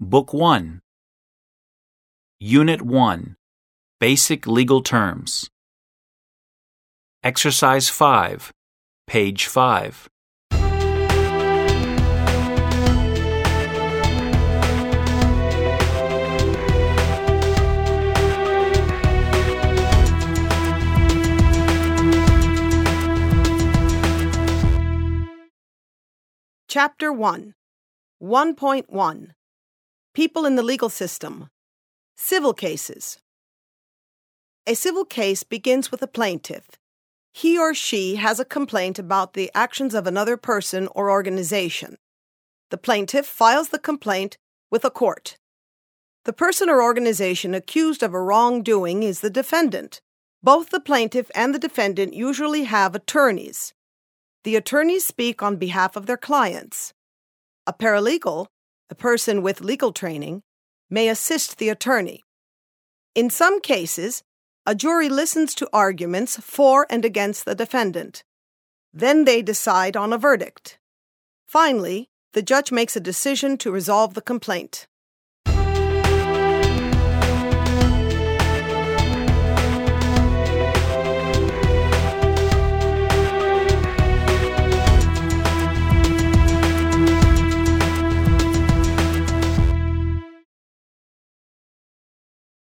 Book 1. Unit 1. Basic Legal Terms. Exercise 5, page 5. Chapter 1. 1.1. People in the legal system. Civil cases. A civil case begins with a plaintiff. He or she has a complaint about the actions of another person or organization. The plaintiff files the complaint with a court. The person or organization accused of a wrongdoing is the defendant. Both the plaintiff and the defendant usually have attorneys. The attorneys speak on behalf of their clients. A paralegal, a person with legal training, may assist the attorney. In some cases, a jury listens to arguments for and against the defendant. Then they decide on a verdict. Finally, the judge makes a decision to resolve the complaint.